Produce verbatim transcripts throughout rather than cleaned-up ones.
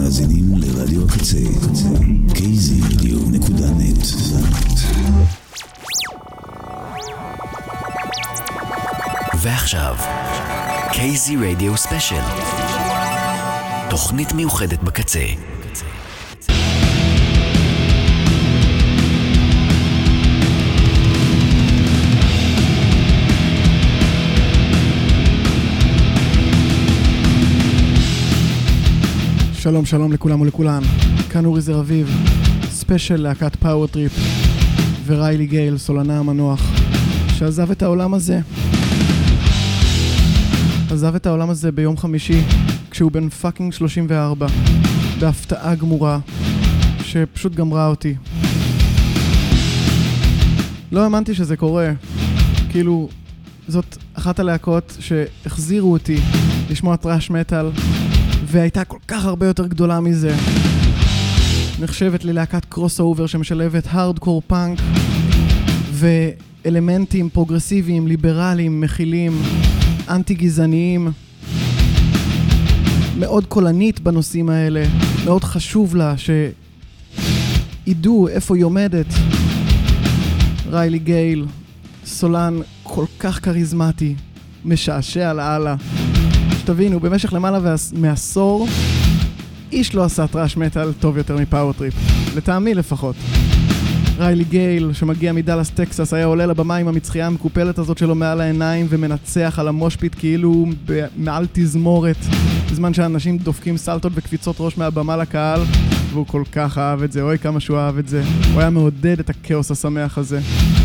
מאזינים לרדיו הקצה, קיי זי רדיו נקודה נט. ועכשיו, קיי זי רדיו ספיישל. תוכנית מיוחדת בקצה. שלום שלום לכולם ולכולן, כאן אורי זר אביב, ספיישל להקת פאוור טריפ וריילי גייל, סולנה המנוח, שעזב את העולם הזה. עזב את העולם הזה ביום חמישי, כשהוא בן פאקינג שלושים וארבע, בהפתעה גמורה, שפשוט גמרה אותי. לא האמנתי שזה קורה, כאילו, זאת אחת הלהקות שהחזירו אותי לשמוע טראש מטל, והייתה כל כך הרבה יותר גדולה מזה. נחשבת ללהקת קרוס אובר שמשלבת הארדקור פאנק ואלמנטים פרוגרסיביים, ליברליים, מכילים, אנטי גזעניים. מאוד קולנית בנושאים האלה, מאוד חשוב לה שידעו איפה היא עומדת. ריילי גייל, סולן כל כך קריזמטי, משעשע לאללה. תבינו, במשך למעלה מעשור איש לא עשה טראש מטל טוב יותר מפאוור טריפ, לטעמי לפחות. ריילי גייל שמגיע מדלס טקסס היה עולה לבמה עם המצחייה המקופלת הזאת שלו מעל העיניים ומנצח על המושפיט כאילו מעל תזמורת, בזמן שאנשים דופקים סלטות וקפיצות ראש מהבמה לקהל, והוא כל כך אהב את זה, אוי כמה שהוא אהב את זה. הוא היה מעודד את הכאוס השמח הזה.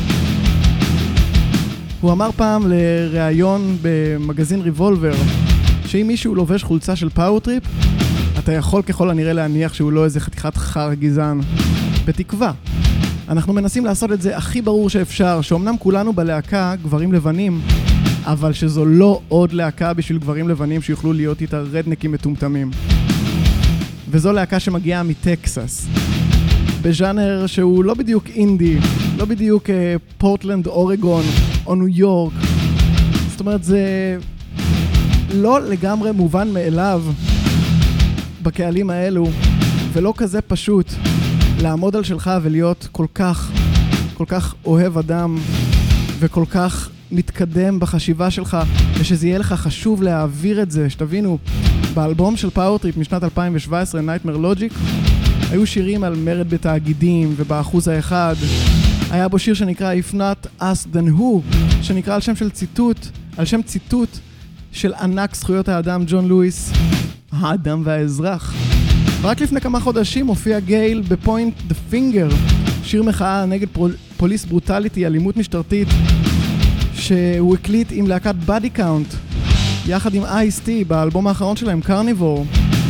הוא אמר פעם לראיון במגזין ריבולבר שאם מישהו לובש חולצה של פאוור טריפ, אתה יכול ככל הנראה להניח שהוא לא איזה חתיכת חר גזען. בתקווה. אנחנו מנסים לעשות את זה הכי ברור שאפשר, שאומנם כולנו בלהקה גברים לבנים, אבל שזו לא עוד להקה בשביל גברים לבנים שיוכלו להיות איתה רדנקים מטומטמים. וזו להקה שמגיעה מטקסס. בז'אנר שהוא לא בדיוק אינדי, לא בדיוק אה, פורטלנד, אורגון או ניו יורק. זאת אומרת, זה לא לגמרי מובן מאליו בקהלים האלו, ולא כזה פשוט לעמוד על שלך ולהיות כל כך, כל כך אוהב אדם וכל כך מתקדם בחשיבה שלך, ושזה יהיה לך חשוב להעביר את זה. שתבינו, באלבום של פאוור טריפ משנת אלפיים שבע עשרה, Nightmare Logic, היו שירים על מרד בתאגידים ובאחוז האחד. היה בו שיר שנקרא If Not Us Then Who, שנקרא על שם של ציטוט, על שם ציטוט של ענק זכויות האדם ג'ון לואיס, האדם והאזרח. רק לפני כמה חודשים הופיע גייל בפוינט דה פינגר, שיר מחאה נגד פוליס ברוטליטי, אלימות משטרתית, שהוא הקליט עם להקת בדי קאונט, יחד עם אייס-טי באלבום האחרון שלהם, קרניבור.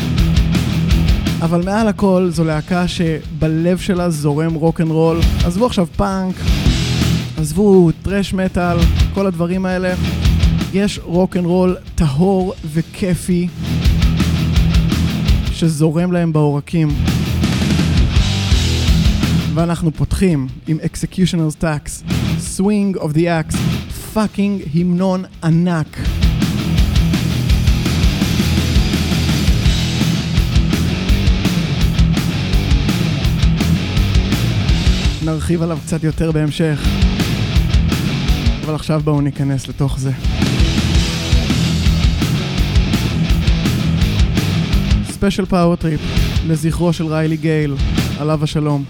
אבל מעל הכל זו להקה שבלב שלה זורם רוק-אנד-רול. עזבו עכשיו פאנק, עזבו טרש מטל, כל הדברים האלה. יש רוק-אנד-רול טהור וכיפי שזורם להם בעורקים. ואנחנו פותחים עם Executioner's Tax, Swing of the Axe, פאקינג המנון ענק. נרחיב עליו קצת יותר בהמשך, אבל עכשיו בואו ניכנס לתוך זה. ספיישל פאוור טריפ לזכרו של ריילי גייל, עליו השלום.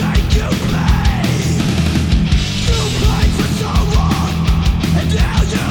You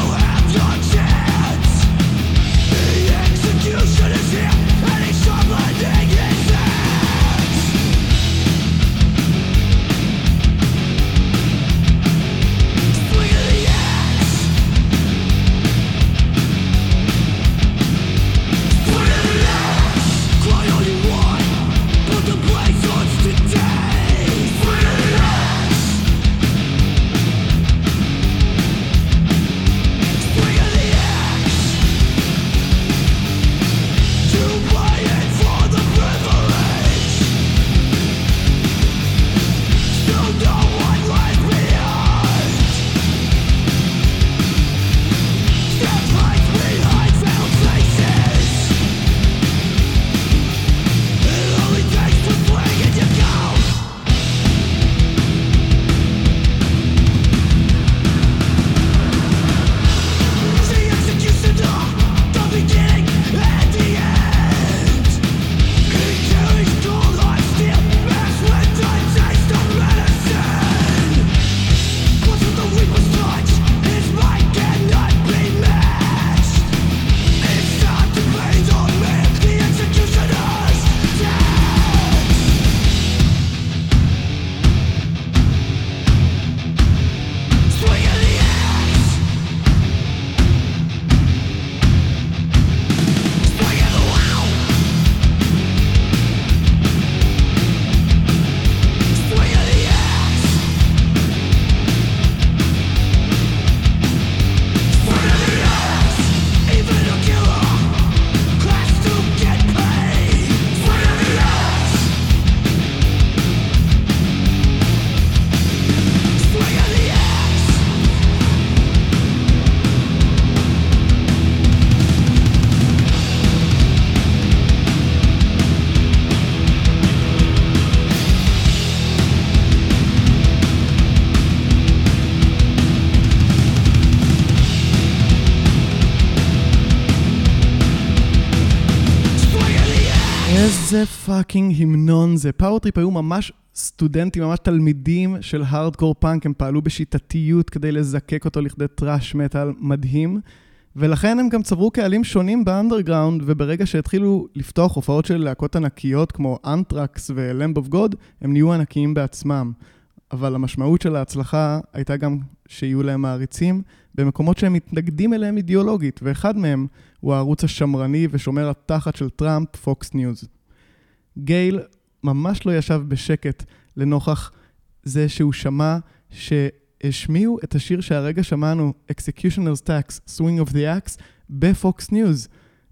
פאקינג המנון זה. פאוורטריפ היו ממש סטודנטים, ממש תלמידים של הארדקור פאנק, הם פעלו בשיטתיות כדי לזקק אותו לכדי טראש מטל מדהים, ולכן הם גם צברו קהלים שונים באנדרגראונד, וברגע שהתחילו לפתוח הופעות של להקות ענקיות כמו אנטרקס ולמב אוף גוד, הם נהיו ענקיים בעצמם. אבל המשמעות של ההצלחה הייתה גם שיהיו להם מעריצים במקומות שהם מתנגדים אליהם אידיאולוגית, ואחד מהם הוא הערוץ השמרני ושומר התחת של טראמפ, פוקס ניוז. גייל ממש לא ישב בשקט לנוכח זה שהוא שמע שהשמיעו את השיר שהרגע שמענו, Executioner's Tax, Swing of the Axe, בפוקס ניוז.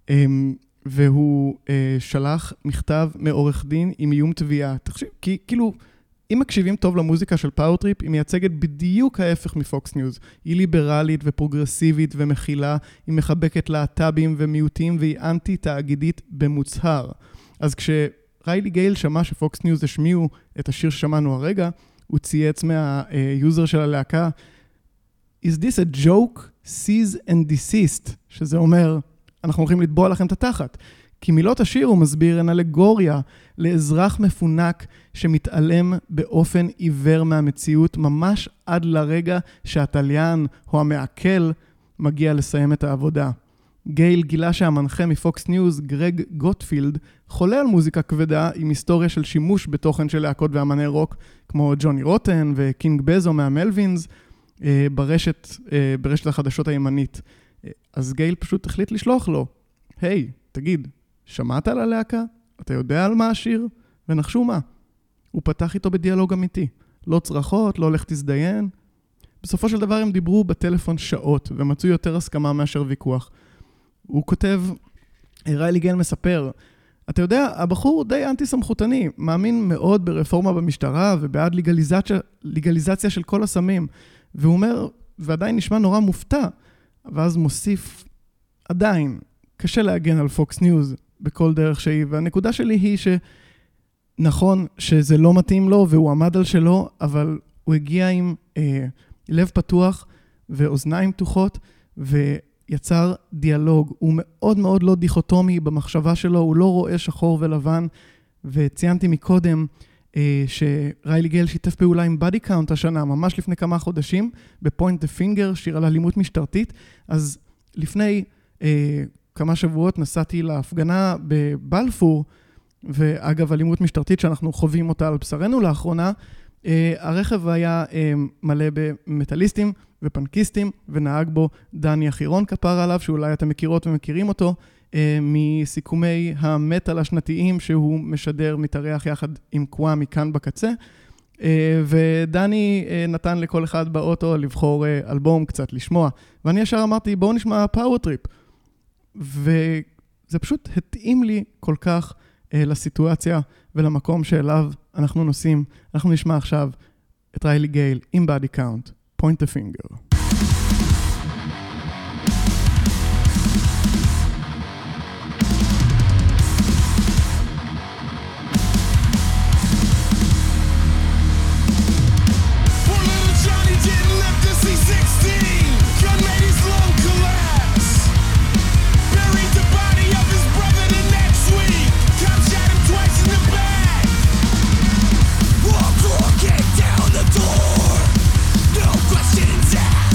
והוא שלח מכתב מעורך דין עם איום תביעה. תחשיב, כי כאילו, אם מקשיבים טוב למוזיקה של פאוורטריפ, היא מייצגת בדיוק ההפך מפוקס ניוז. היא ליברלית ופרוגרסיבית ומכילה, היא מחבקת להט"בים ומיעוטים, והיא אנטי-תאגידית במוצהר. אז כשריילי גייל שמע שפוקס ניוז השמיעו את השיר ששמענו הרגע, הוא צייץ מהיוזר של הלהקה, Is this a joke? Cease and desist, שזה אומר, אנחנו הולכים לטבוע לכם את התחת. כי מילות השיר, הוא מסביר, הן אלגוריה לאזרח מפונק שמתעלם באופן עיוור מהמציאות, ממש עד לרגע שהטליין או המעכל מגיע לסיים את העבודה. גייל גילה שהמנחה מפוקס ניוז, גרג גוטפילד, חולה על מוזיקה כבדה עם היסטוריה של שימוש בתוכן של להקות ואמני רוק, כמו ג'וני רוטן וקינג בזו מהמלווינס, ברשת, ברשת החדשות הימנית. אז גייל פשוט החליט לשלוח לו, היי, תגיד, שמעת על הלהקה? אתה יודע על מה השיר? ונחשו מה? הוא פתח איתו בדיאלוג אמיתי. לא צרחות, לא הולך תזדיין. בסופו של דבר הם דיברו בטלפון שעות, ומצאו יותר הסכמה מאשר ויכוח. הוא כותב, ריילי גייל מספר, אתה יודע, הבחור די אנטי-סמכותני, מאמין מאוד ברפורמה במשטרה, ובעד לגליזציה, לגליזציה של כל הסמים. והוא אומר, ועדיין נשמע נורא מופתע, ואז מוסיף, עדיין, קשה להגן על פוקס ניוז בכל דרך שהיא, והנקודה שלי היא שנכון שזה לא מתאים לו, והוא עמד על שלו, אבל הוא הגיע עם אה, לב פתוח ואוזניים פתוחות, ויצר דיאלוג. הוא מאוד מאוד לא דיכוטומי במחשבה שלו, הוא לא רואה שחור ולבן, וציינתי מקודם אה, שריילי גייל שיתף פעולה עם בדי קאונט השנה, ממש לפני כמה חודשים, בפוינט דה פינגר, שיר על אלימות משטרתית. אז לפני אה, כמה שבועות נסעתי להפגנה בבלפור, ואגב אלימות משטרתית שאנחנו חווים אותה על בשרנו לאחרונה, אה, הרכב היה אה, מלא במטליסטים ופנקיסטים, ונהג בו דני אחירון כפר עליו, שאולי אתם מכירות ומכירים אותו, אה, מסיכומי המטל השנתיים שהוא משדר מתארח יחד עם קוואמי כאן בקצה, אה, ודני אה, נתן לכל אחד באוטו לבחור אה, אלבום קצת לשמוע, ואני ישר אמרתי בואו נשמע פאוורטריפ, וזה פשוט התאים לי כל כך אה, לסיטואציה ולמקום שאליו אנחנו נוסעים. אנחנו נשמע עכשיו את ריילי גייל עם בדי קאונט, פוינט דה פינגר. Down the door, no questions asked.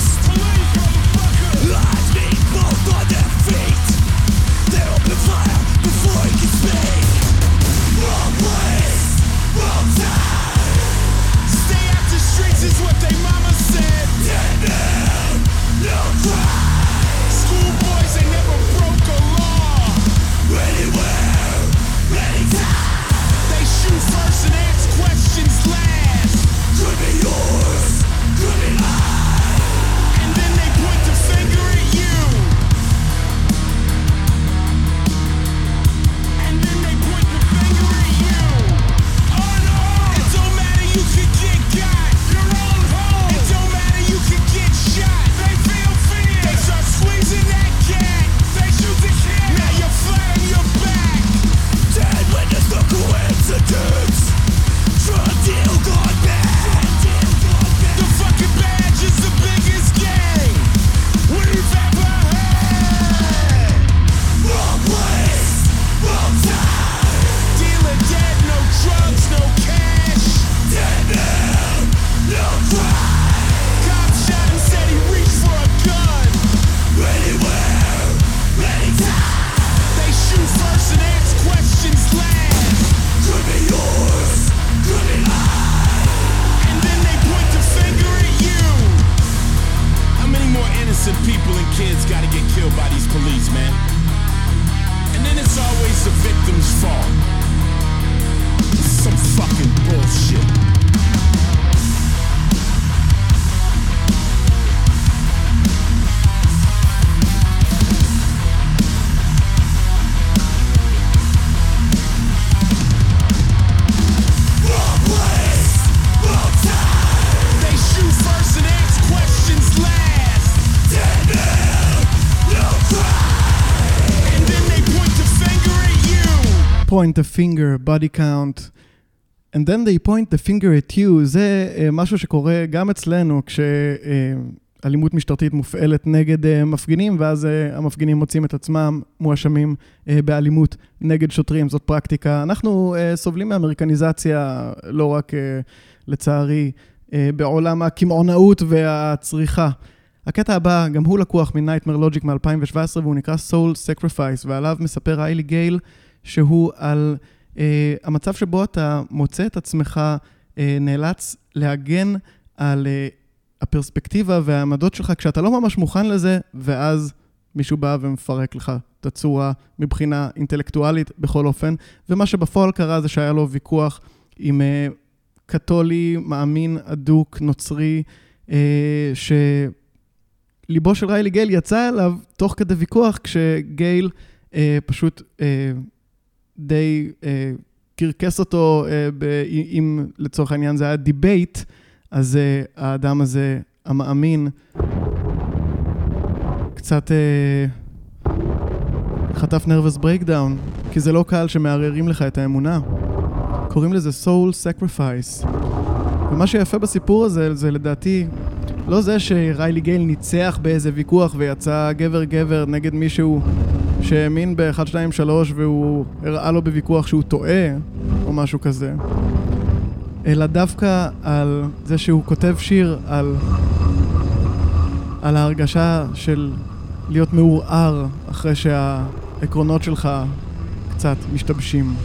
point a finger, body count, and then they point the finger at you. זה uh, משהו שקורה גם אצלנו, כשאלימות uh, משטרתית מופעלת נגד uh, מפגינים, ואז uh, המפגינים מוצאים את עצמם מואשמים uh, באלימות נגד שוטרים. זאת פרקטיקה. אנחנו uh, סובלים מאמריקניזציה, לא רק uh, לצערי, uh, בעולם הקמעונאות והצריכה. הקטע הבא, גם הוא לקוח מ-Nightmare Logic מ-אלפיים שבע עשרה, והוא נקרא Soul Sacrifice, ועליו מספר ריילי גייל, שהוא על uh, המצב שבו אתה מוצא את עצמך uh, נאלץ להגן על uh, הפרספקטיבה והעמדות שלך, כשאתה לא ממש מוכן לזה, ואז מישהו בא ומפרק לך את הצורה מבחינה אינטלקטואלית בכל אופן, ומה שבפועל קרה זה שהיה לו ויכוח עם uh, קתולי, מאמין, אדוק, נוצרי, uh, ש... ליבו של ריילי גייל יצא אליו תוך כדי ויכוח, כשגייל אה, פשוט אה, די אה, קרקס אותו, אה, ב- אם לצורך העניין זה היה דיבייט, אז אה, האדם הזה, המאמין, קצת אה, חטף נרבס ברייקדאון, כי זה לא קל שמערערים לך את האמונה. קוראים לזה soul sacrifice. ומה שיפה בסיפור הזה, זה לדעתי... לא זה שריילי גייל ניצח באיזה ויכוח ויצא גבר גבר נגד מישהו שהאמין ב-אחת, שתיים, שלוש והוא הראה לו בוויכוח שהוא טועה או משהו כזה, אלא דווקא על זה שהוא כותב שיר על, על ההרגשה של להיות מעורער אחרי שהעקרונות שלך קצת משתבשים.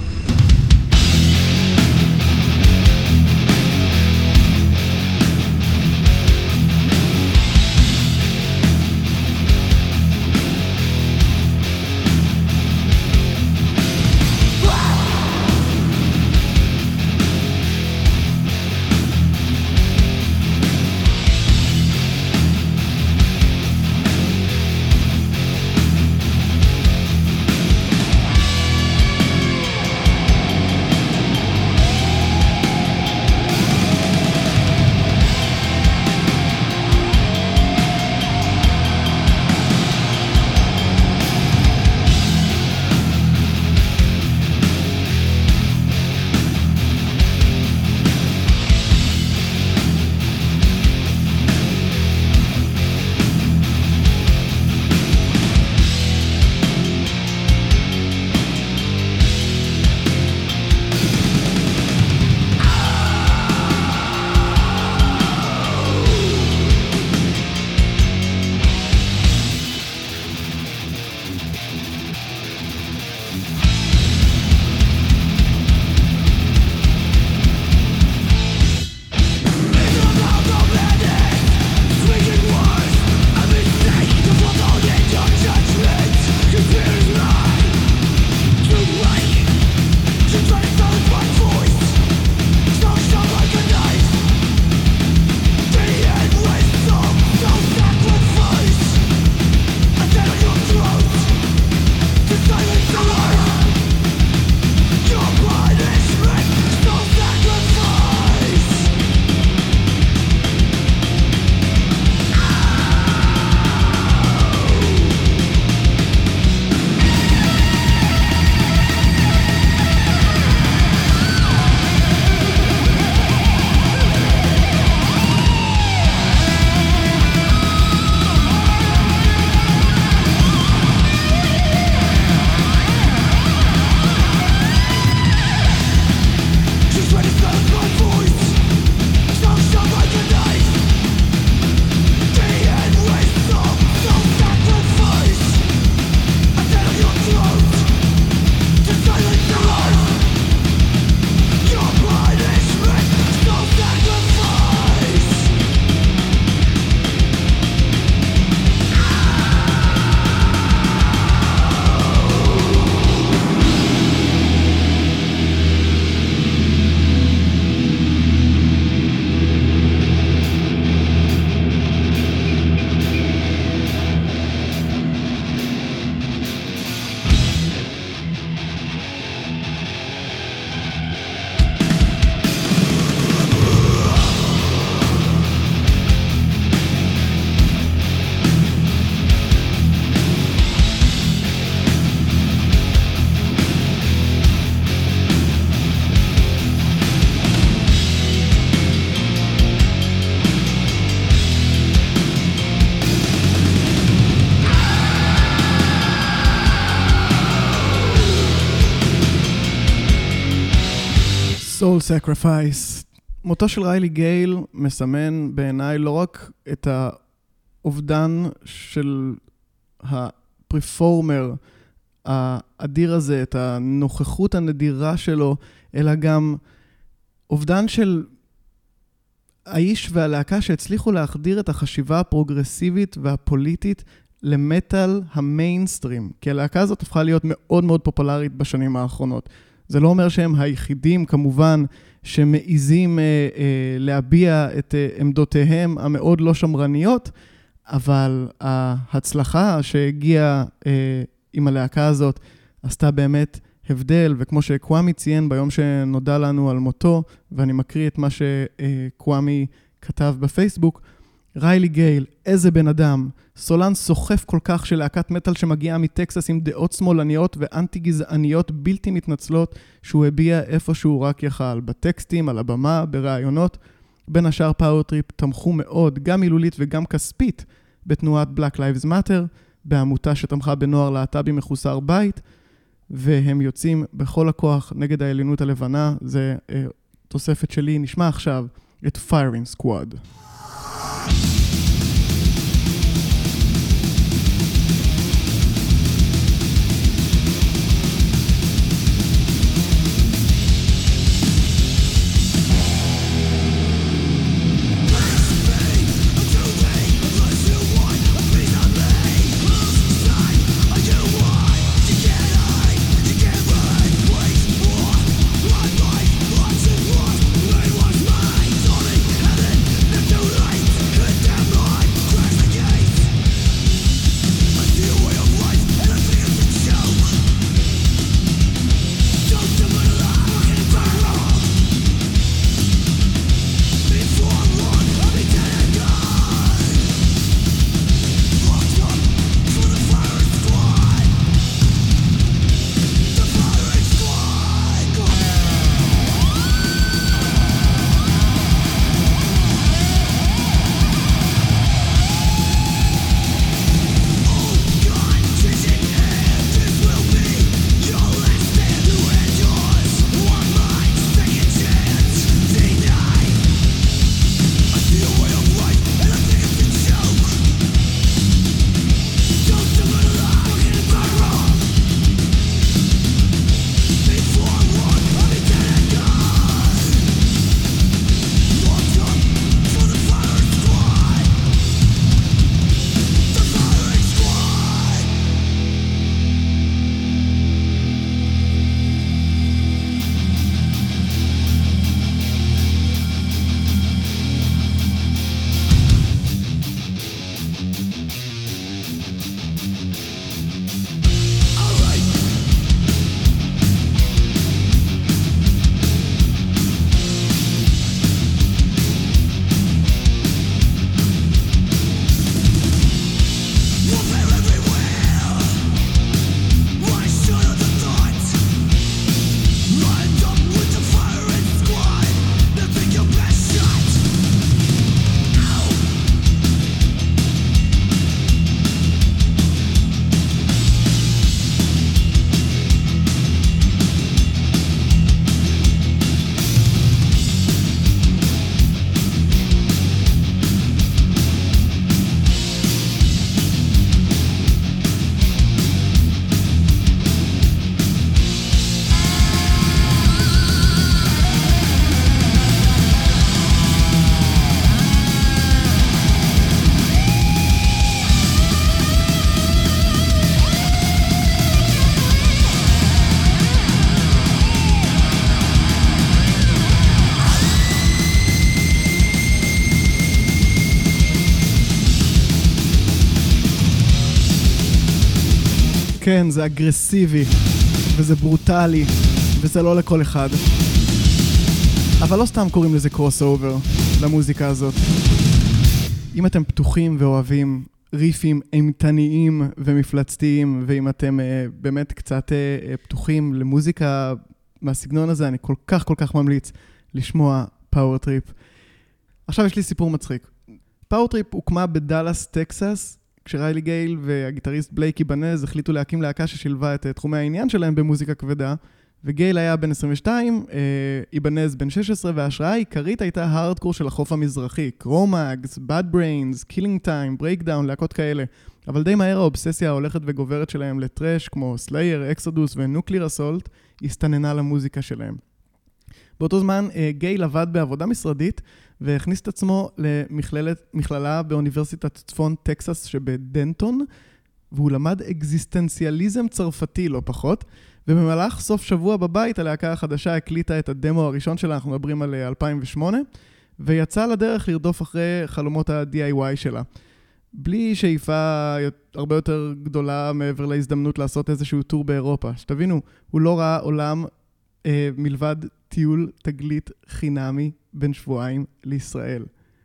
Soul Sacrifice. מותו של ריילי גייל מסמן בעיניי לא רק את האובדן של הפרפורמר האדיר הזה, את הנוכחות הנדירה שלו, אלא גם אובדן של האיש והלהקה שהצליחו להחדיר את החשיבה הפרוגרסיבית והפוליטית למטל המיינסטרים. כי הלהקה הזאת הפכה להיות מאוד מאוד פופולרית בשנים האחרונות. זה לא אומר שהם היחידים, כמובן, שמעיזים אה, אה, להביע את אה, עמדותיהם המאוד לא שמרניות, אבל ההצלחה שהגיעה אה, עם הלהקה הזאת עשתה באמת הבדל, וכמו שקוואמי ציין ביום שנודע לנו על מותו, ואני מקריא את מה שקוואמי כתב בפייסבוק, ריילי גייל, איזה בן אדם, סולן סוחף כל כך של להקת מטל שמגיעה מטקסס עם דעות שמאלניות ואנטי גזעניות בלתי מתנצלות, שהוא הביע איפה שהוא רק יכל, בטקסטים, על הבמה, ברעיונות. בין השאר פאוורטריפ תמכו מאוד, גם מילולית וגם כספית, בתנועת Black Lives Matter, בעמותה שתמכה בנוער להט"בי מחוסר בית, והם יוצאים בכל הכוח נגד העליונות הלבנה. זה אה, תוספת שלי. נשמע עכשיו את Firing Squad. כן, זה אגרסיבי, וזה ברוטלי, וזה לא לכל אחד. אבל לא סתם קוראים לזה קרוס אובר, למוזיקה הזאת. אם אתם פתוחים ואוהבים ריפים אימתניים ומפלצתיים, ואם אתם uh, באמת קצת uh, פתוחים למוזיקה מהסגנון הזה, אני כל כך כל כך ממליץ לשמוע פאוורטריפ. עכשיו יש לי סיפור מצחיק. פאוורטריפ הוקמה בדלס, טקסס, כשריילי גייל והגיטריסט בלייק איבנז החליטו להקים להקה ששילבה את תחומי העניין שלהם במוזיקה כבדה, וגייל היה בן עשרים ושתיים, איבנז בן שש עשרה, וההשראה העיקרית הייתה הארדקור של החוף המזרחי, קרומאגס, Bad Brains, Killing Time, Breakdown, להקות כאלה. אבל די מהר האובססיה ההולכת וגוברת שלהם לטרש, כמו סלייר, אקסודוס ונוקליר אסולט, הסתננה למוזיקה שלהם. באותו זמן, גייל עבד בעבודה משרדית, והכניס את עצמו למכללה באוניברסיטת צפון טקסס שבדנטון, והוא למד אקזיסטנציאליזם צרפתי, לא פחות, ובמהלך סוף שבוע בבית, הלהקה החדשה הקליטה את הדמו הראשון שלה, אנחנו מדברים על אלפיים ושמונה, ויצא לדרך לרדוף אחרי חלומות ה-די איי וואי שלה. בלי שאיפה הרבה יותר גדולה מעבר להזדמנות לעשות איזשהו טור באירופה. שתבינו, הוא לא ראה עולם אה, מלבד טיול תגלית חינמי בין שבועיים לישראל.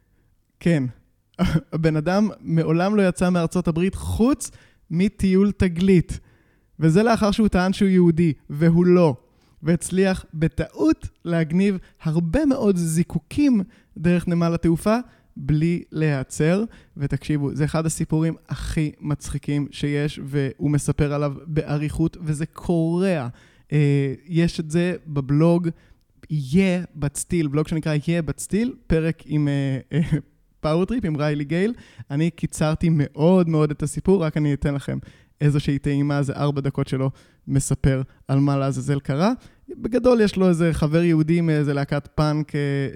כן, הבן אדם מעולם לא יצא מארצות הברית חוץ מטיול תגלית. וזה לאחר שהוא טען שהוא יהודי, והוא לא. והצליח בטעות להגניב הרבה מאוד זיקוקים דרך נמל התעופה, בלי להיעצר. ותקשיבו, זה אחד הסיפורים הכי מצחיקים שיש, והוא מספר עליו בעריכות, וזה קורע. אה, יש את זה בבלוג Yeah But Still, בלוג שנקרא Yeah But Still, פרק עם אה, אה, פאוורטריפ, עם ריילי גייל. אני קיצרתי מאוד מאוד את הסיפור, רק אני אתן לכם איזושהי טעימה, זה ארבע דקות שלו מספר על מה לעזאזל קרה. בגדול יש לו איזה חבר יהודי מאיזה להקת פאנק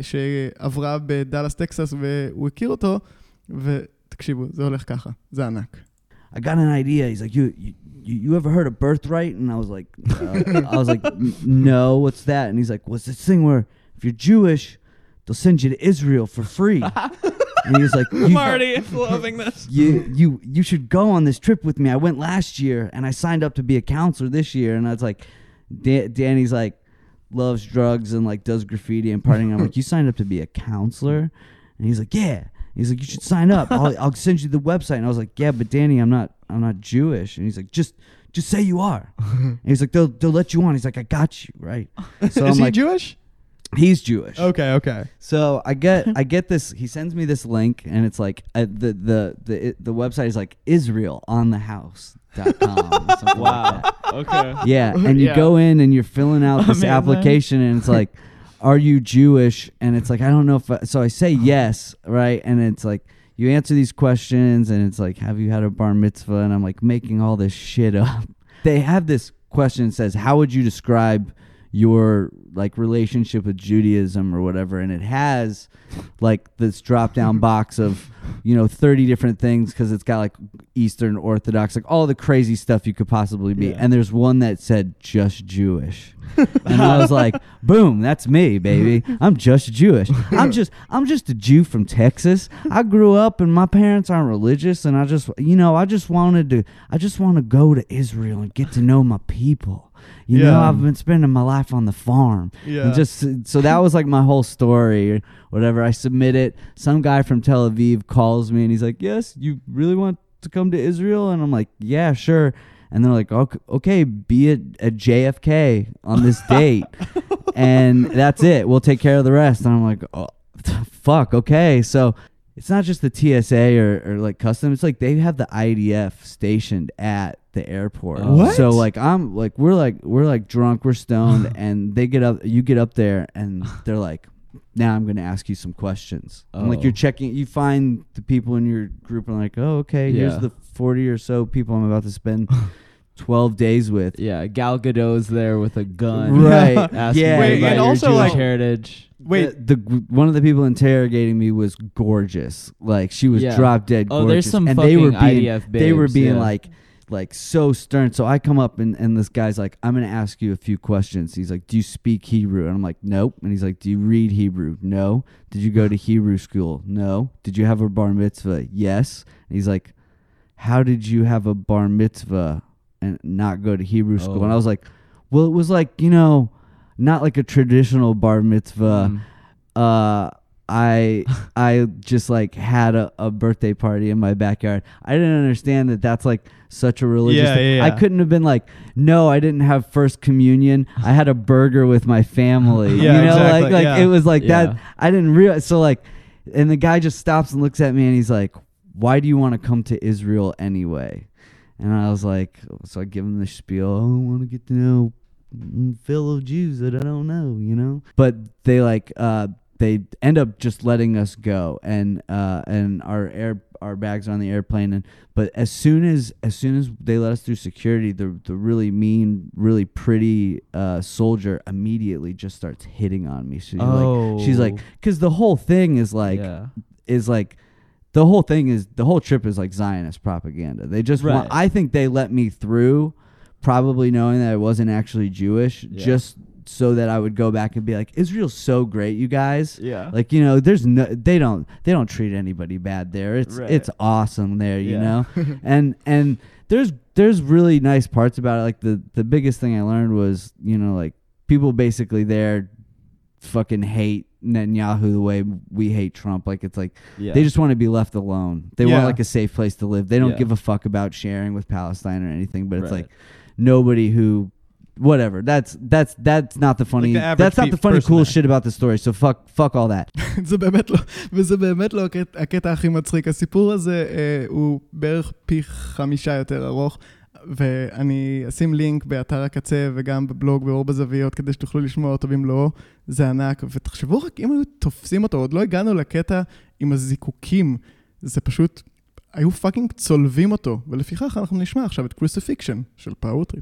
שעברה בדלס טקסס, והוא הכיר אותו, ותקשיבו, זה הולך ככה, זה ענק. I got an idea. He's like, you, you, you ever heard of Birthright? And I was like, uh, I was like, no, what's that? And he's like, what's this thing where if you're Jewish, they'll send you to Israel for free. And he was like, I'm already loving this. You, you, you should go on this trip with me. I went last year and I signed up to be a counselor this year. And I was like, Da- Danny's like, loves drugs and like does graffiti and partying. I'm like, you signed up to be a counselor? And he's like, yeah. He's like, you should sign up. I'll, I'll send you the website. And I was like, yeah, but Danny, I'm not, I'm not Jewish. And he's like, just, just say you are. And he's like, they'll, they'll let you on. He's like, I got you, right? So Is I'm he like, Jewish? He's Jewish. Okay, okay. So I get, I get this. He sends me this link, and it's like uh, the the the it, the website is like Israel on the house dot com. Wow. Okay. Yeah, and you Yeah. go in and you're filling out this Amazing. application, and it's like, are you Jewish? And it's like, I don't know if I, so I say yes, right? And it's like, you answer these questions, and it's like, have you had a bar mitzvah? And I'm like making all this shit up. They have this question that says, how would you describe your like relationship with Judaism or whatever? And it has like this drop down box of, you know, thirty different things, because it's got like Eastern Orthodox, like all the crazy stuff you could possibly be. Yeah. And there's one that said just Jewish. And I was like, boom, that's me, baby. I'm just Jewish. I'm just I'm just a Jew from Texas. I grew up and my parents aren't religious, and I just, you know, I just wanted to I just want to go to Israel and get to know my people. You Yeah. know, I've been spending my life on the farm. Yeah. And just so that was like my whole story or whatever. I submit it. Some guy from Tel Aviv calls me and he's like, yes, you really want to come to Israel? And I'm like, yeah, sure. And they're like, okay, okay, be at, at J F K on this date. And that's it. We'll take care of the rest. And I'm like, oh, fuck, okay. So it's not just the T S A or, or like custom. It's like they have the I D F stationed at the airport. What? So like I'm like we're like we're like drunk, we're stoned, and they get up. You get up there, and they're like, now I'm going to ask you some questions. I'm like, Oh. you're checking. You find the people in your group, and like, oh, okay, Yeah. here's the forty or so people I'm about to spend twelve days with. Yeah, Gal Gadot's there with a gun. Right. Asking Yeah. you Wait, about and your also, Jewish like- heritage. Wait, the, the one of the people interrogating me was gorgeous. Like she was Yeah. drop dead Oh, gorgeous. there's some and they were fucking being I D F they were babes, being yeah. like like so stern. So I come up and, and this guy's like, I'm gonna ask you a few questions. He's like, do you speak Hebrew? And I'm like, nope. And he's like, do you read Hebrew? No. Did you go to Hebrew school? No. Did you have a bar mitzvah? Yes. And he's like, how did you have a bar mitzvah and not go to Hebrew school? Oh. And I was like, well, it was like, you know, not like a traditional bar mitzvah. Mm. Uh, I I just like had a, a birthday party in my backyard. I didn't understand that that's like such a religious Yeah, thing. yeah, I yeah. couldn't have been like, no, I didn't have first communion. I had a burger with my family. Yeah, you know, exactly, like like yeah. it was like Yeah. that. I didn't realize. So like, and the guy just stops and looks at me and he's like, why do you want to come to Israel anyway? And I was like, so I give him the spiel. Oh, I want to get to know full of Jews that I don't know, you know. But they like uh, they end up just letting us go, and uh, and our air our bags are on the airplane, and but as soon as as soon as they let us through security, the the really mean, really pretty uh, soldier immediately just starts hitting on me. She's Oh. like, she's like, because the whole thing is like yeah. is like. The whole thing is the whole trip is like Zionist propaganda. They just want. Right. I think they let me through, probably knowing that I wasn't actually Jewish, Yeah. just so that I would go back and be like, Israel's so great, you guys. Yeah. Like, you know, there's no, they don't, they don't treat anybody bad there. It's, Right. it's awesome there, you Yeah. know. and and there's there's really nice parts about it. Like the the biggest thing I learned was, you know, like people basically there fucking hate Netanyahu the way we hate Trump. Like it's like yeah. they just want to be left alone. They Yeah. want like a safe place to live. They don't Yeah. give a fuck about sharing with Palestine or anything. But it's Right. like nobody who, whatever. That's that's that's not the funny. the average that's not pe- the funny person cool there. shit about the story. So fuck fuck all that. זה באמת לא, וזה באמת לא הקטע, הקטע הכי מצחיק. הסיפור הזה אה, הוא בערך פי חמישה יותר ארוך, ואני אשים לינק באתר הקצה וגם בבלוג באור בזוויות כדי שתוכלו לשמוע אותו, ואם לא, זה ענק. ותחשבו רק אם היו תופסים אותו, עוד לא הגענו לקטע עם הזיקוקים, זה פשוט, היו פאקינג צולבים אותו, ולפיכך אנחנו נשמע עכשיו את קרוסיפיקשן של פאוור טריפ.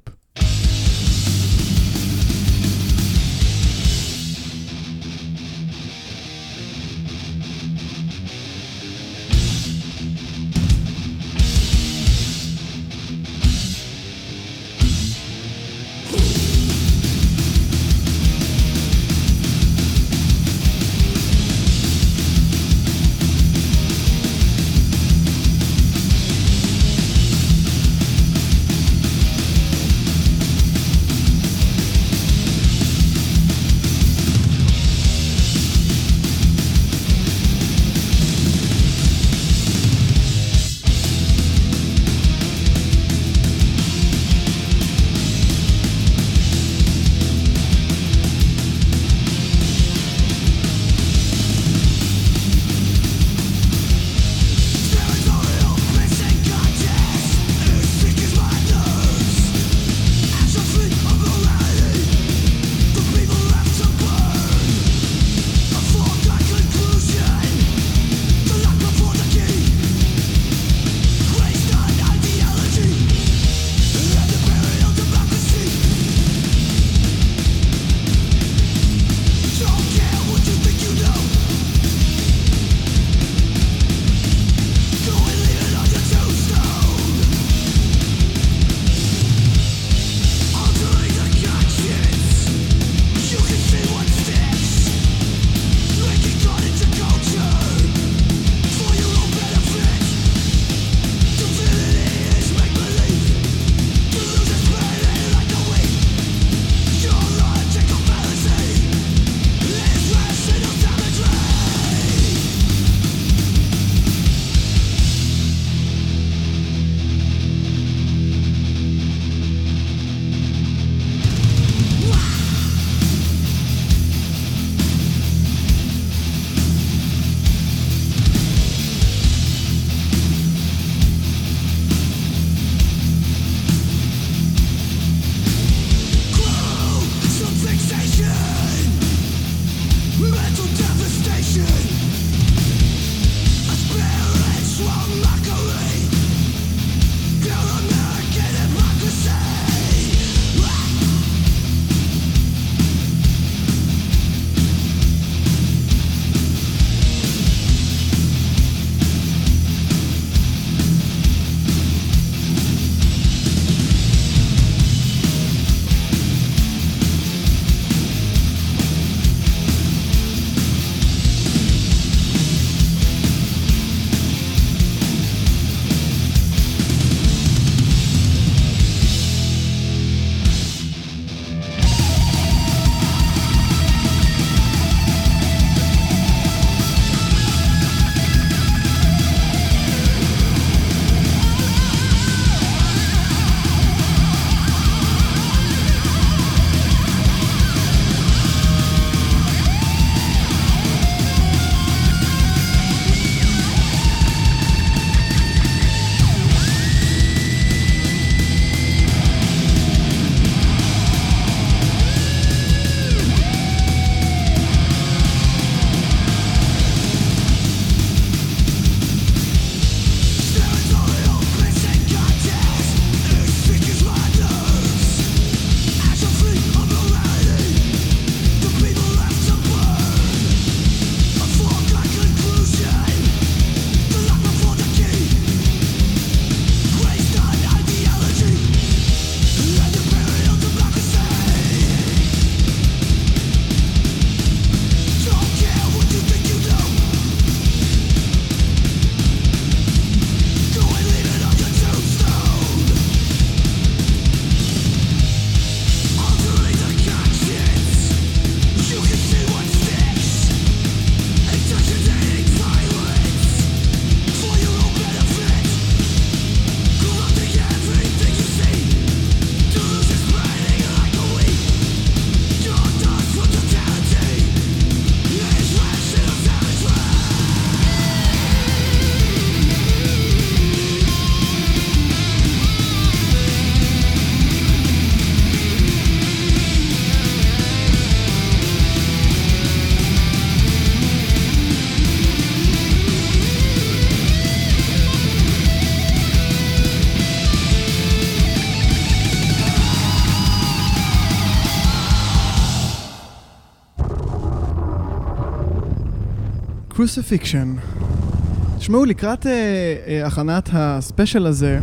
קרוסיפיקשן. תשמעו, לקראת אה, אה, הכנת הספיישל הזה,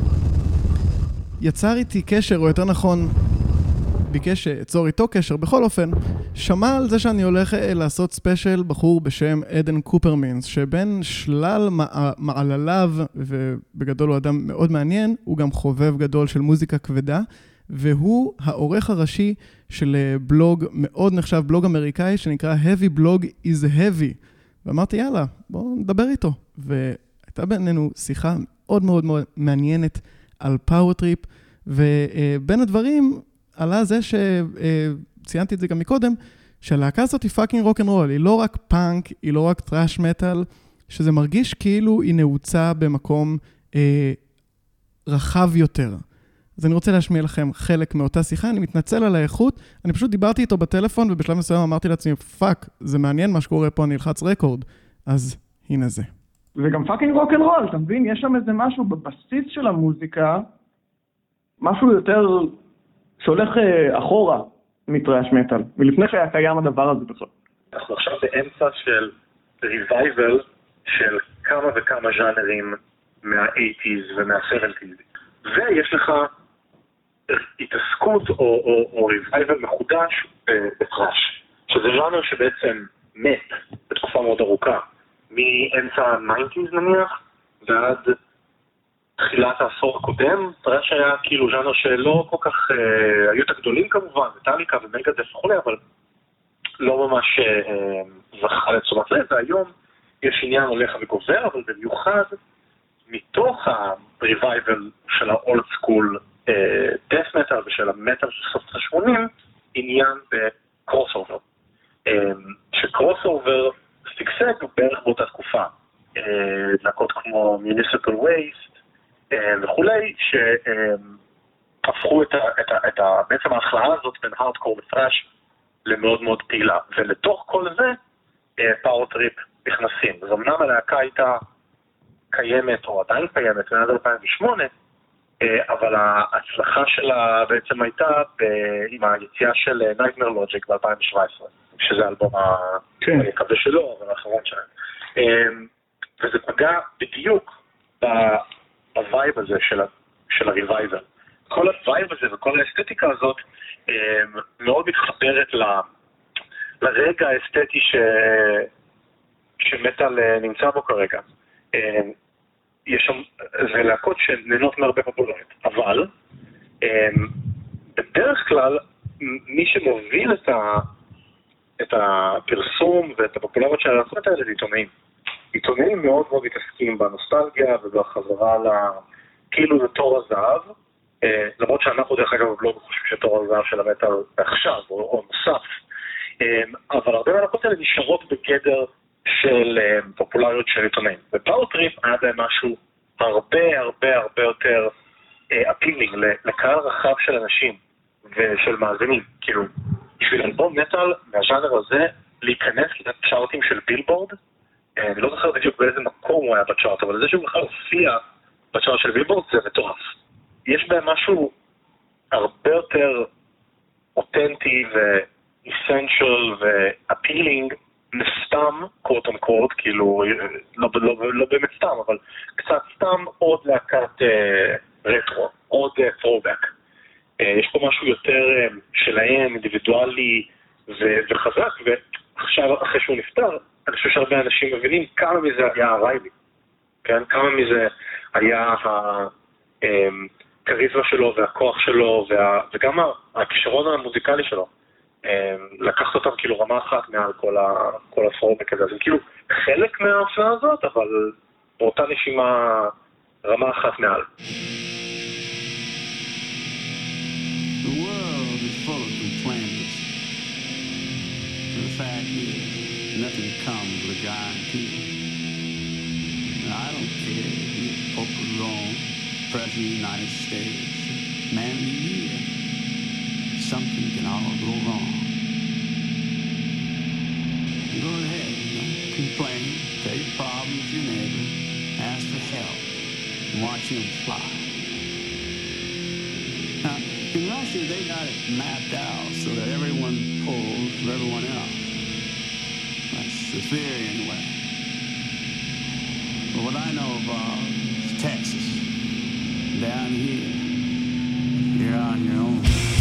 יצר איתי קשר, או יותר נכון, ביקש שאצור איתו קשר, בכל אופן, שמע על זה שאני הולך אה, לעשות ספיישל בחור בשם עדן קופרמינס, שבין שלל מע... מעלליו, ובגדול הוא אדם מאוד מעניין, הוא גם חובב גדול של מוזיקה כבדה, והוא העורך הראשי של בלוג מאוד נחשב, בלוג אמריקאי, שנקרא Heavy Blog is Heavy. ואמרתי, יאללה, בואו נדבר איתו. והייתה בינינו שיחה מאוד מאוד מאוד מעניינת על פאוור-טריפ, ובין הדברים עלה זה שציינתי את זה גם מקודם, שהלהקה הזאת היא פאקינג רוק-אנד-רול, היא לא רק פאנק, היא לא רק טראש מטל, שזה מרגיש כאילו היא נעוצה במקום אה, רחב יותר. אז אני רוצה להשמיע לכם חלק מאותה שיחה, אני מתנצל על האיכות, אני פשוט דיברתי איתו בטלפון, ובשלב מסוים אמרתי לעצמי, פאק, זה מעניין מה שקורה פה, אני אלחץ רקורד, אז הנה זה. זה גם פאקינג רוק אנד רול, אתה מבין? יש שם איזה משהו בבסיס של המוזיקה, משהו יותר שהולך אחורה מטראש מטל, מלפני שהיה קיים הדבר הזה בכלל. אנחנו עכשיו באמצע של ריווייבל של כמה וכמה ז'אנרים מה-שמונים ומה-שבעים, ויש לך התעסקות או, או, או ריווייבל מחודש בטראש, שזה ז'אנר שבעצם מת בתקופה מאוד ארוכה, מאמצע ה-תשעים נניח ועד תחילת העשור הקודם. טראש היה כאילו ז'אנר שלא כל כך, אה, היו את הגדולים כמובן, מטאליקה ומגדף וכולי, אבל לא ממש אה, זכה לתשומת לב, והיום יש עניין הולך וגובר, אבל במיוחד מתוך הריווייבל של האולד סקול דף מטל ושל המטל של סוף ה-שמונים, עניין בקרוס אובר. שקרוס אובר פיקסק בערך באותה תקופה. להקות כמו Municipal Waste וכולי, שהפכו את, את, את, בעצם ההכלאה הזאת בין הארדקור וטראש למאוד מאוד פעילה. ולתוך כל זה, פאוור-טריפ נכנסים. אז אמנם הלהקה הייתה קיימת, או עדיין קיימת, מאז אלפיים ושמונה, אבל ההצלחה שלה בעצם הייתה עם היציאה של Nightmare Logic ב-אלפיים שבע עשרה, שזה האלבום הקווה שלו, אבל האחרון שלהם. וזה פגע בדיוק בווייב הזה של הריווייבל. כל הווייב הזה וכל האסתטיקה הזאת מאוד מתחברת לרגע האסתטי שמטל נמצא בו כרגע. יש שם, זה להקות שנהנות מהרבה פופולריות, אבל בדרך כלל מי שמוביל את, ה, את הפרסום ואת הפופולריות של הלהקות האלה זה עיתונאים. עיתונאים מאוד מאוד מתעסקים בנוסטלגיה ובחזרה ל... כאילו זה תור הזהב, למרות שאנחנו דרך אגב לא חושבים שתור הזהב של המטל עכשיו או, או נוסף, אבל הרבה מהלהקות האלה נשארות בגדר של um, פופולריות של עיתונאים. בפאוור-טריפ היה בהם משהו הרבה הרבה הרבה יותר אפילינג uh, לקהל רחב של אנשים ושל מאזינים. כאילו, בשביל אלבום מטל מהז'אנר הזה להיכנס לצ'ארטים של בילבורד, uh, אני לא זוכר בדיוק באיזה מקום הוא היה בצ'ארט, אבל זה שהוא בכלל הופיע בצ'ארט של בילבורד זה מטורף. יש בהם משהו הרבה יותר אותנטי ו-essential ו-appealing מסתם, קורט און קורט, כאילו, לא, לא, לא באמת סתם, אבל קצת סתם עוד להקת אה, רטרו, עוד אה, throwback. אה, יש פה משהו יותר אה, שלהם, אינדיבידואלי ו- וחזק, ועכשיו, אחרי שהוא נפטר, אני חושב שהרבה אנשים מבינים כמה מזה היה הריילי, כן? כמה מזה היה הכריזמה שלו והכוח שלו, וה, וגם הכישרון המוזיקלי שלו. לקחת אותם כאילו רמה אחת מעל כל, ה, כל הפורמק הזה. זה כאילו חלק מההופעה הזאת, אבל באותה נשימה רמה אחת מעל. The world is full of complainers. The fact is, nothing comes with a guarantee. I don't care if you're Pope of Rome, President of the United States, Man of the Year. Something can all go wrong. Go ahead, don't complain, tell your problems to your neighbor, ask for help, and watch him fly. Now, in Russia, they got it mapped out so that everyone pulls for everyone else. That's the theory anyway. But what I know about Texas, down here, you're on your own.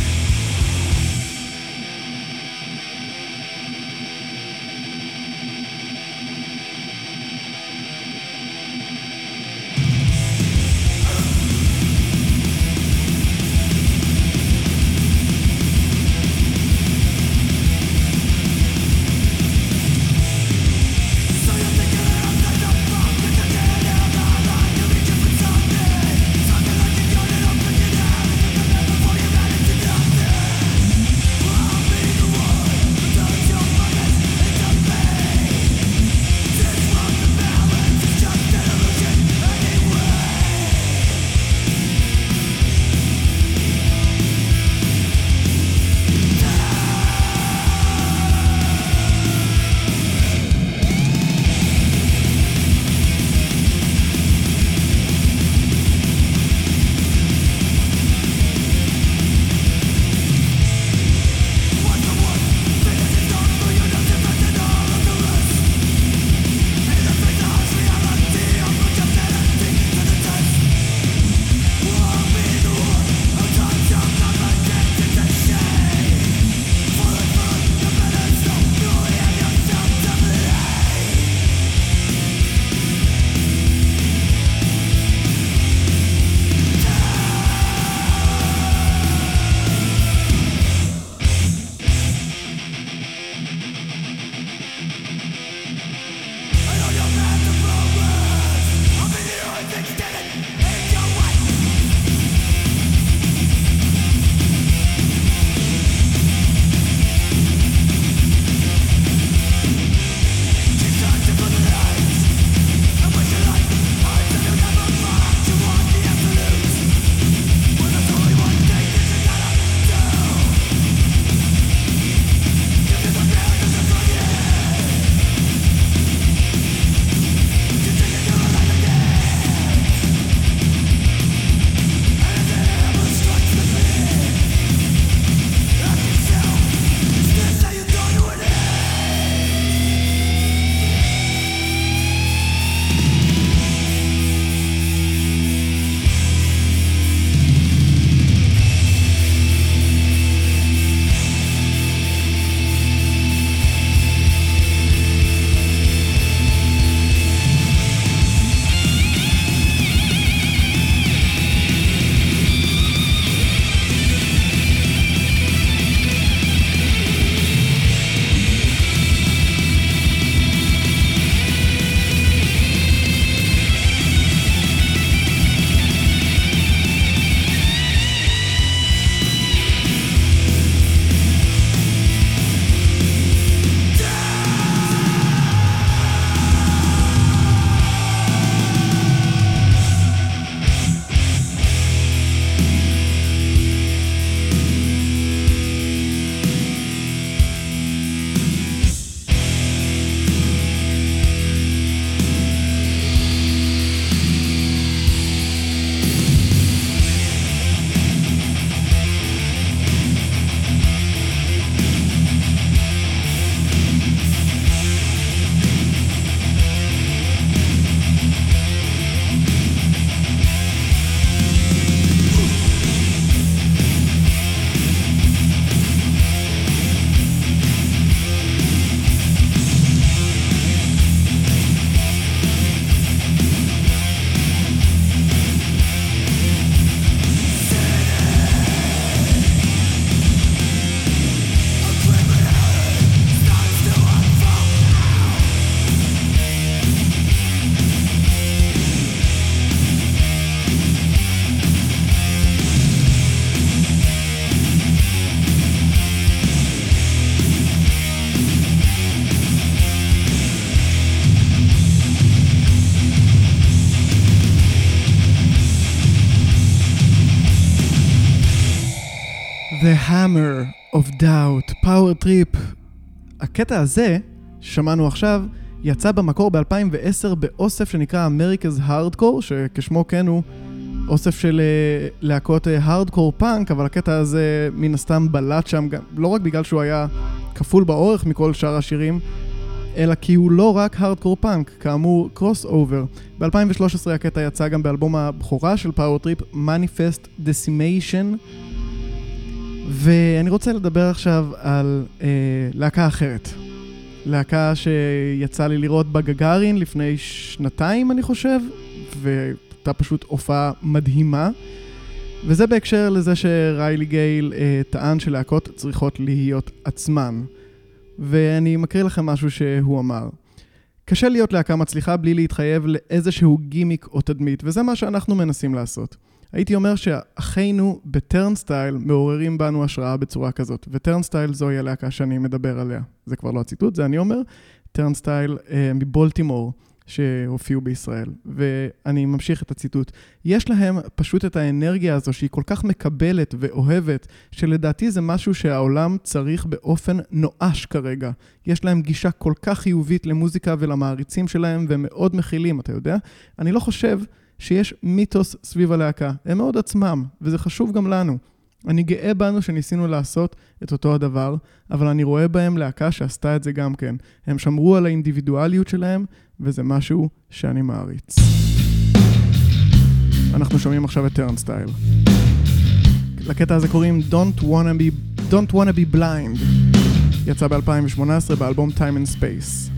The Hammer of Doubt, Power Trip. הקטע הזה, שמענו עכשיו, יצא במקור ב-אלפיים ועשר באוסף שנקרא America's Hardcore, שכשמו כן הוא אוסף של להקות הארדקור פאנק, אבל הקטע הזה מן הסתם בלט שם, גם, לא רק בגלל שהוא היה כפול באורך מכל שאר השירים, אלא כי הוא לא רק הארדקור פאנק, כאמור קרוס אובר. ב-אלפיים ושלוש עשרה הקטע יצא גם באלבום הבכורה של פאוור טריפ, Manifest Decimation, ואני רוצה לדבר עכשיו על אה, להקה אחרת. להקה שיצא לי לראות בגגארין לפני שנתיים אני חושב, והייתה פשוט הופעה מדהימה, וזה בהקשר לזה שריילי גייל אה, טען שלהקות צריכות להיות עצמן. ואני מקריא לכם משהו שהוא אמר. קשה להיות להקה מצליחה בלי להתחייב לאיזשהו גימיק או תדמית, וזה מה שאנחנו מנסים לעשות. הייתי אומר שאחינו בטרנסטייל מעוררים בנו השראה בצורה כזאת, וטרנסטייל זוהי הלהקה שאני מדבר עליה. זה כבר לא הציטוט, זה אני אומר. טרנסטייל אה, מבולטימור שהופיעו בישראל, ואני ממשיך את הציטוט. יש להם פשוט את האנרגיה הזו שהיא כל כך מקבלת ואוהבת, שלדעתי זה משהו שהעולם צריך באופן נואש כרגע. יש להם גישה כל כך חיובית למוזיקה ולמעריצים שלהם, והם מאוד מכילים, אתה יודע? אני לא חושב שיש מיתוס סביב הלהקה. הם מאוד עצמם, וזה חשוב גם לנו. אני גאה בנו שניסינו לעשות את אותו הדבר, אבל אני רואה בהם להקה שעשתה את זה גם כן. הם שמרו על האינדיבידואליות שלהם, וזה משהו שאני מעריץ. אנחנו שומעים עכשיו את טרנסטייל. לקטע הזה קוראים Don't Wanna Be, Don't Wanna Be Blind. יצא ב-אלפיים שמונה עשרה באלבום Time and Space.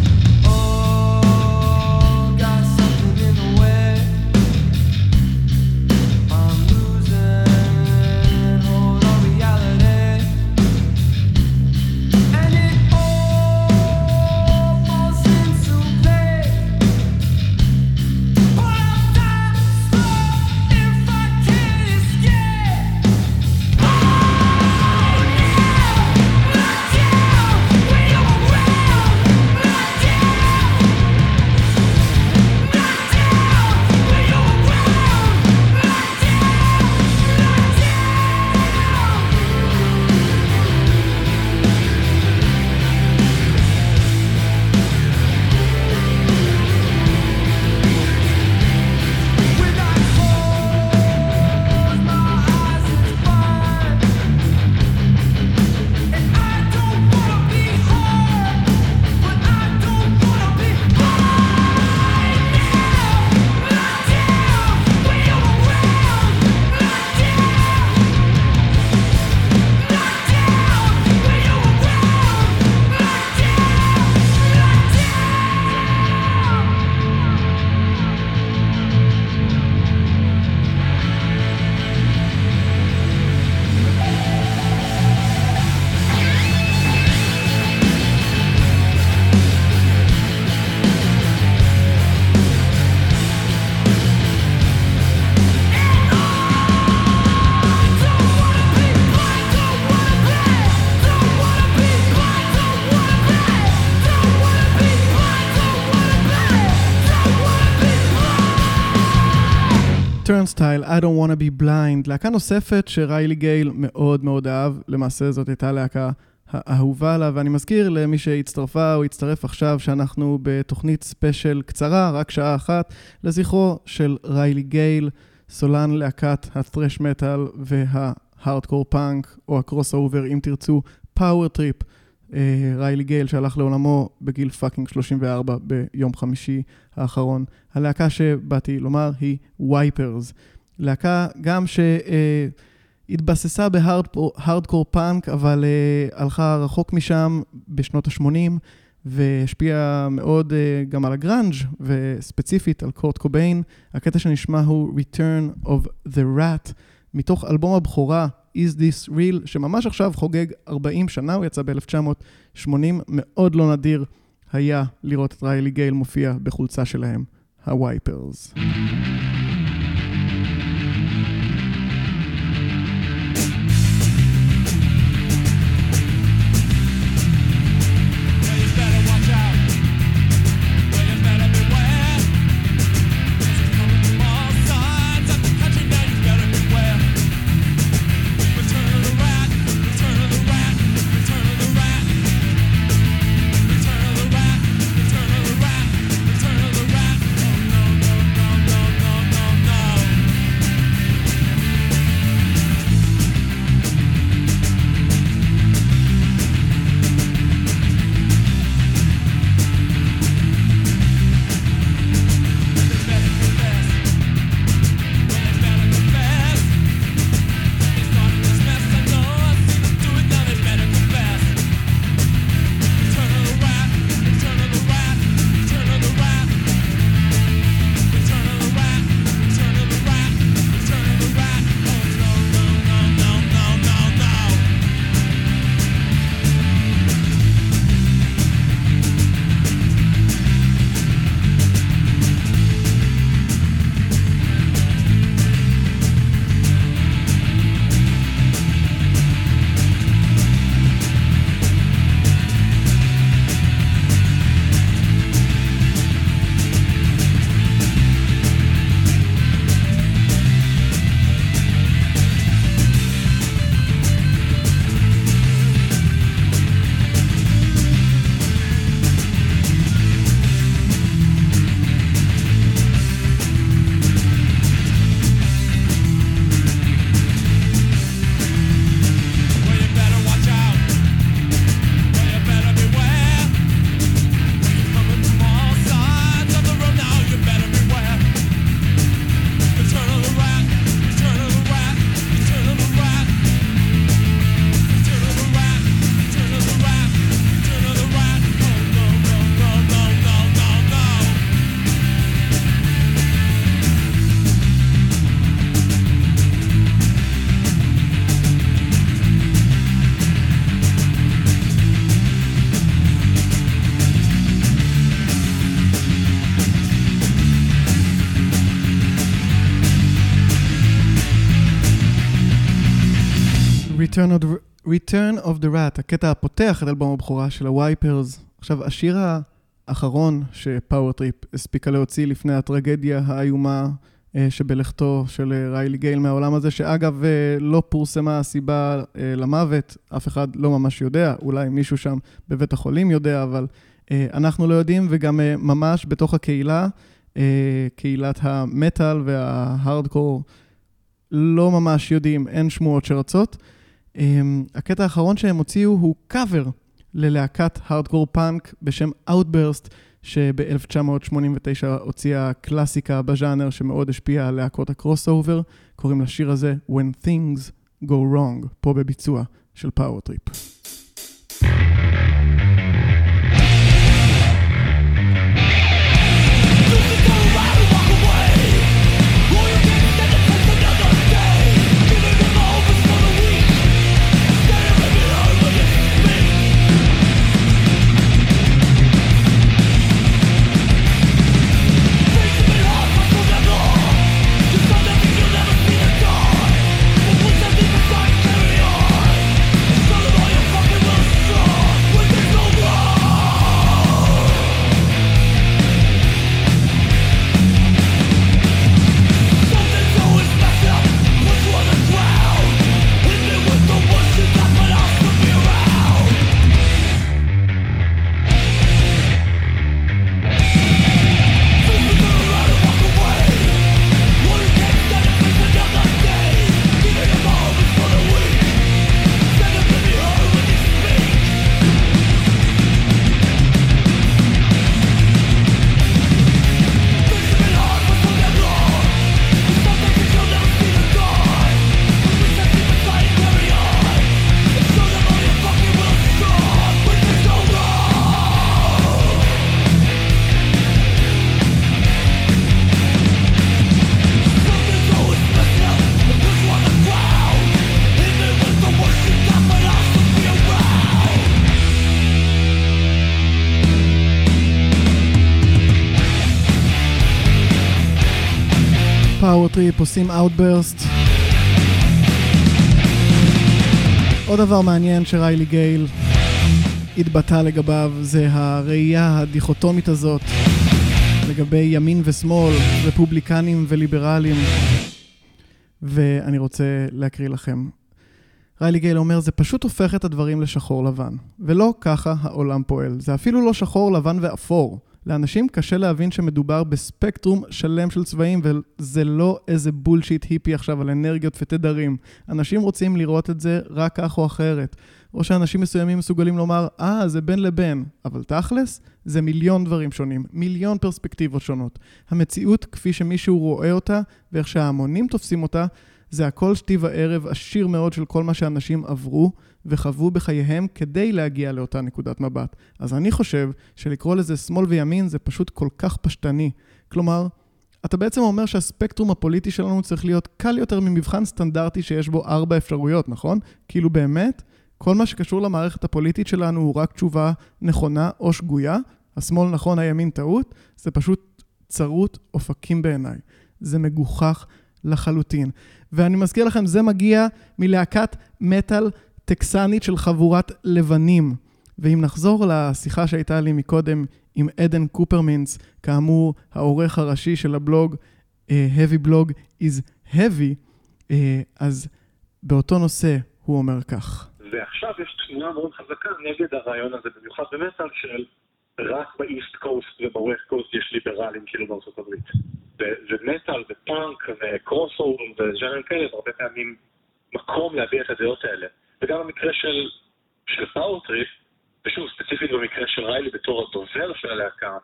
Turnstile, I don't wanna be blind, להקה נוספת שריילי גייל מאוד מאוד אהב, למעשה זאת הייתה להקה האהובה לה, ואני מזכיר למי שהצטרפה או הצטרף עכשיו שאנחנו בתוכנית ספיישל קצרה, רק שעה אחת, לזכרו של ריילי גייל, סולן להקת ה-thrash metal וה-hardcore punk, או הקרוס אובר אם תרצו, פאוור טריפ. ריילי גייל שהלך לעולמו בגיל פאקינג שלושים וארבע ביום חמישי האחרון. הלהקה שבאתי לומר היא וייפרס. להקה גם שהתבססה בהארדקור פאנק, אבל הלכה רחוק משם בשנות ה-שמונים, והשפיעה מאוד גם על הגרנג' וספציפית על קורט קוביין. הקטע שנשמע הוא Return of the Rat, מתוך אלבום הבכורה Is This Real, שממש עכשיו חוגג ארבעים שנה, הוא יצא ב-אלף תשע מאות שמונים, מאוד לא נדיר היה לראות את ריילי גייל מופיע בחולצה שלהם, הווייפרס. No, no, no, no, no. Return of the, Return of the Rat, הקטע הפותח את אלבום הבכורה של הווייפרס. עכשיו, השיר האחרון שפאוור טריפ הספיקה להוציא לפני הטרגדיה האיומה שבלכתו של ריילי גייל מהעולם הזה, שאגב לא פורסמה הסיבה למוות, אף אחד לא ממש יודע, אולי מישהו שם בבית החולים יודע, אבל אנחנו לא יודעים, וגם ממש בתוך הקהילה, קהילת המטל וההארדקור, לא ממש יודעים, אין שמועות שרצות. הקטע האחרון שהם הוציאו הוא קאבר ללהקת הארדקור פאנק בשם Outburst, שב-אלף תשע מאות שמונים ותשע הוציאה קלאסיקה בז'אנר שמאוד השפיעה על להקות הקרוס אובר. קוראים לשיר הזה When Things Go Wrong, פה בביצוע של פאוור טריפ. פאוור טריפ עושים Outburst. עוד דבר מעניין שריילי גייל התבטא לגביו זה הראייה הדיכוטומית הזאת לגבי ימין ושמאל, רפובליקנים וליברלים, ואני רוצה להקריא לכם. ריילי גייל אומר, זה פשוט הופך את הדברים לשחור לבן, ולא ככה העולם פועל. זה אפילו לא שחור לבן ואפור. לאנשים קשה להבין שמדובר בספקטרום שלם של צבעים, וזה לא איזה בולשיט היפי עכשיו על אנרגיות ותדרים. אנשים רוצים לראות את זה רק כך או אחרת. או שאנשים מסוימים מסוגלים לומר, אה, זה בין לבין. אבל תכלס, זה מיליון דברים שונים, מיליון פרספקטיבות שונות. המציאות, כפי שמישהו רואה אותה, ואיך שההמונים תופסים אותה, זה הכל שתי וערב עשיר מאוד של כל מה שאנשים עברו וחוו בחייהם כדי להגיע לאותה נקודת מבט. אז אני חושב שלקרוא לזה שמאל וימין זה פשוט כל כך פשטני. כלומר, אתה בעצם אומר שהספקטרום הפוליטי שלנו צריך להיות קל יותר ממבחן סטנדרטי שיש בו ארבע אפשרויות, נכון? כאילו באמת, כל מה שקשור למערכת הפוליטית שלנו הוא רק תשובה נכונה או שגויה, השמאל נכון, הימין טעות, זה פשוט צרות אופקים בעיניי. זה מגוחך לחלוטין. ואני מזכיר לכם, זה מגיע מלהקת מטל טקסנית של חבורת לבנים. ואם נחזור לשיחה שהייתה לי מקודם עם עדן קופרמינץ, כאמור העורך הראשי של הבלוג uh, Heavy Blog is Heavy, uh, אז באותו נושא הוא אומר כך. ועכשיו יש תנועה מאוד חזקה נגד הרעיון הזה, במיוחד במטל של רק באיסט קוסט ובווסט קוסט יש ליברלים כאילו בארצות הברית. ומטל ופאנק וקרוס אובר וז'אנרים כאלה, הרבה פעמים מקום להביע את הדעות האלה. וגם במקרה של, של פאוור טריפ, ושוב ספציפית במקרה של ריילי בתור הדובר של הלהקה,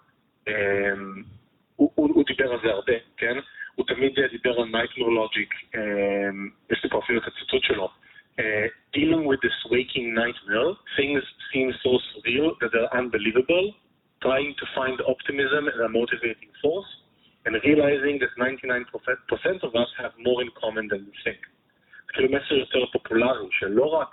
אמ, הוא, הוא, הוא דיבר על זה הרבה, כן? הוא תמיד דיבר על נייטמר לוג'יק, אמ, יש לי פה אפילו את הציטוט שלו. Uh, dealing with this waking nightmare, things seem so surreal that they're unbelievable, trying to find optimism and a motivating force, and realizing that ninety-nine percent of us have more in common than we think. זה כאילו מסר יותר פופולרי, שלא רק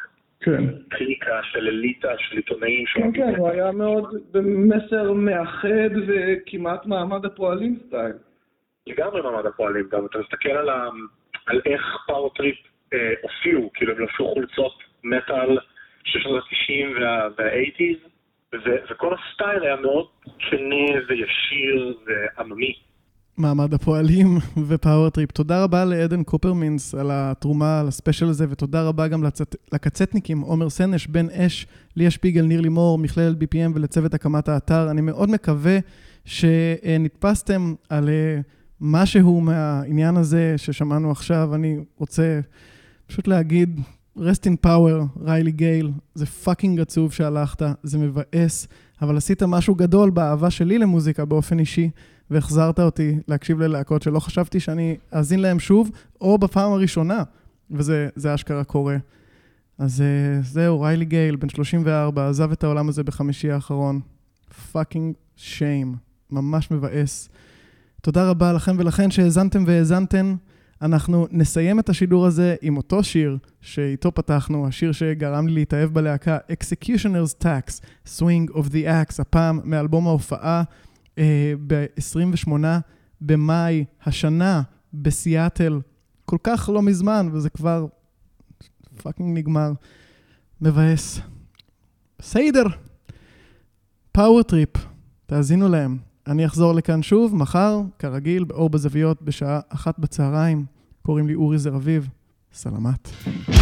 קליקה של אליטה, של עיתונאים. כן, כן, הוא היה מאוד מסר מאחד וכמעט מעמד הפועלים סטייל. לגמרי מעמד הפועלים, גם אתה מסתכל על איך פאוור טריפ הופיעו, כאילו הם לבשו חולצות מטל של שנות ה-תשעים וה-שמונים, וכל הסטייל היה מאוד שונה וישיר ועממי. מעמד הפועלים ופאוור טריפ. תודה רבה לעדן קופרמינס על התרומה, על הספיישל הזה, ותודה רבה גם לצט... לקצטניקים, עומר סנש, בן אש, ליה שפיגל, ניר לימור, מכללת בי פי אם ולצוות הקמת האתר. אני מאוד מקווה שנתפסתם על משהו מהעניין הזה ששמענו עכשיו. אני רוצה פשוט להגיד, rest in power, ריילי גייל, זה פאקינג עצוב שהלכת, זה מבאס, אבל עשית משהו גדול באהבה שלי למוזיקה באופן אישי, והחזרת אותי להקשיב ללהקות שלא חשבתי שאני אאזין להם שוב, או בפעם הראשונה, וזה זה אשכרה קורה. אז זהו, ריילי גייל, בן שלושים וארבע, עזב את העולם הזה בחמישי האחרון. פאקינג שיים, ממש מבאס. תודה רבה לכם ולכן שהאזנתם והאזנתן. אנחנו נסיים את השידור הזה עם אותו שיר שאיתו פתחנו, השיר שגרם לי להתאהב בלהקה, Executioner's Tax, Swing of the Axe, הפעם מאלבום ההופעה, ב-עשרים ושמונה במאי השנה בסיאטל, כל כך לא מזמן, וזה כבר פאקינג נגמר. מבאס. סיידר. פאוור טריפ. תאזינו להם. אני אחזור לכאן שוב, מחר, כרגיל, באור בזוויות, בשעה אחת בצהריים. קוראים לי אורי זרביב. סלמת.